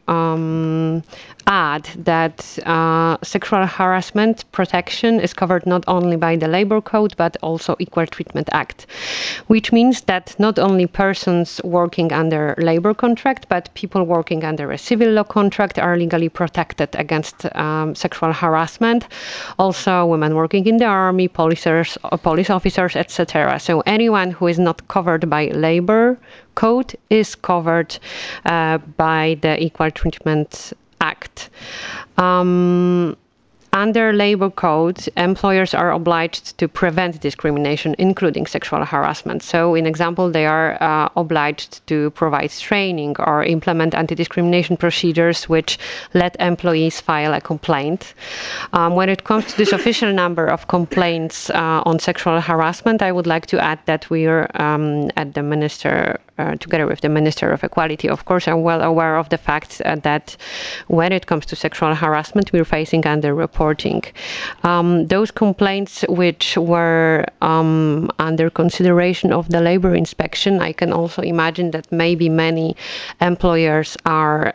add that sexual harassment protection is covered not only by the Labor Code, but also Equal Treatment Act, which means that not only persons working under labor contract, but people working under a civil law contract are legally protected against sexual harassment. Also, women working in the army, police officers, etc. So anyone who is not covered by Labor Code is covered by the Equal Treatment Act. Under Labor Code, employers are obliged to prevent discrimination, including sexual harassment. So, in example, they are obliged to provide training or implement anti-discrimination procedures which let employees file a complaint. When it comes to this official number of complaints on sexual harassment, I would like to add that we are at the Minister together with the Minister of Equality, of course, are well aware of the fact that when it comes to sexual harassment, we're facing underreporting. Those complaints which were under consideration of the labor inspection, I can also imagine that maybe many employers are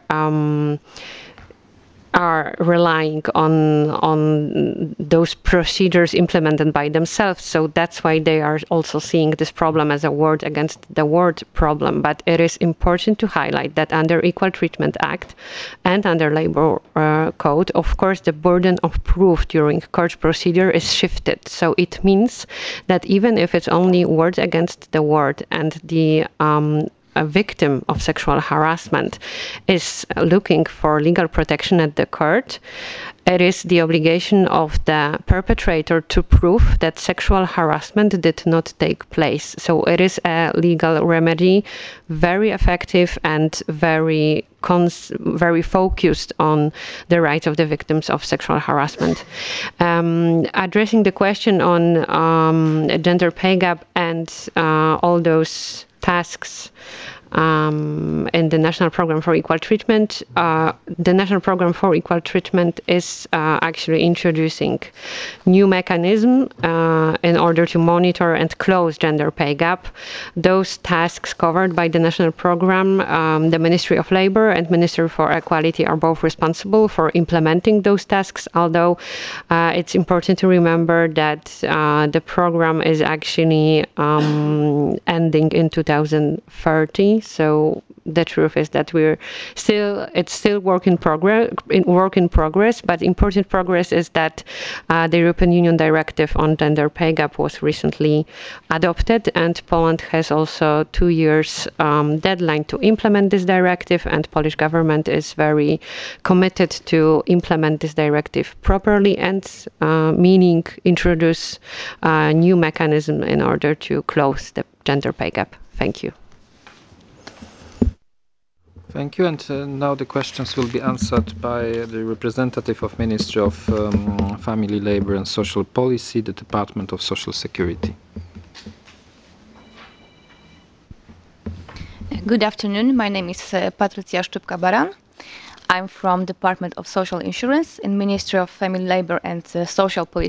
relying on those procedures implemented by themselves. So that's why they are also seeing this problem as a word against the word problem. But it is important to highlight that under Equal Treatment Act and under Labor Code, of course, the burden of proof during court procedure is shifted. So it means that even if it's only word against the word and the a victim of sexual harassment is looking for legal protection at the court, it is the obligation of the perpetrator to prove that sexual harassment did not take place. So it is a legal remedy, very effective and very focused on the rights of the victims of sexual harassment. Addressing the question on gender pay gap and all those tasks in the National Program for Equal Treatment. The National Program for Equal Treatment is actually introducing new mechanism in order to monitor and close gender pay gap. Those tasks covered by the National Program, the Ministry of Labor and Ministry for Equality are both responsible for implementing those tasks, although it's important to remember that the program is actually ending in 2030. So the truth is that it's still work in progress, but important progress is that the European Union Directive on Gender Pay Gap was recently adopted, and Poland has also 2 years deadline to implement this directive, and Polish government is very committed to implement this directive properly and meaning introduce a new mechanism in order to close the gender pay gap. Thank you. Thank you. And now the questions will be answered by the representative of Ministry of Family, Labour and Social Policy, the Department of Social Security. Good afternoon. My name is Patrycja Szczypka-Baran. I'm from Department of Social Insurance in Ministry of Family, Labour and Social Policy.